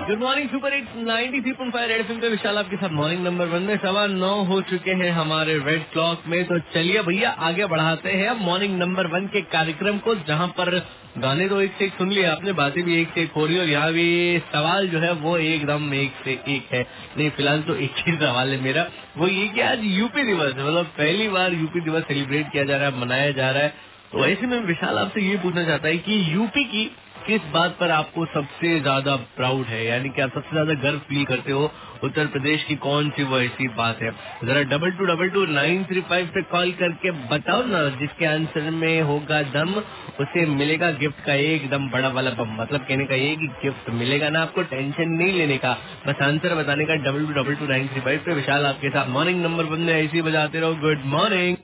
Good morning super hits 93.5 red FM पे विशाल आपके साथ मॉर्निंग नंबर 1 में 9:15 हो चुके हैं हमारे रेड क्लॉक में। तो चलिए भैया आगे बढ़ाते हैं अब मॉर्निंग नंबर 1 के कार्यक्रम को, जहां पर गाने तो एक से एक सुन लिए आपने, बातें भी एक से एक हो रही है और यहाँ भी सवाल जो है वो एकदम एक से एक है। नहीं फिलहाल तो एक ही सवाल है मेरा, वो ये कि आज यूपी दिवस है, मतलब पहली बार यूपी दिवस सेलिब्रेट किया जा रहा है, मनाया जा रहा है। तो ऐसे में विशाल आपसे ये पूछना चाहता है कि यूपी की किस बात पर आपको सबसे ज्यादा प्राउड है, यानी कि आप सबसे ज्यादा गर्व फील करते हो, उत्तर प्रदेश की कौन सी वो ऐसी बात है? जरा 22222935 पे कॉल करके बताओ ना, जिसके आंसर में होगा दम उसे मिलेगा गिफ्ट का एकदम बड़ा वाला बम। मतलब कहने का ये कि गिफ्ट मिलेगा ना, आपको टेंशन नहीं लेने का, बस आंसर बताने का। 22222935 पे विशाल आपके साथ मॉर्निंग नंबर 1 में ऐसे ही बजाते रहो। Good morning.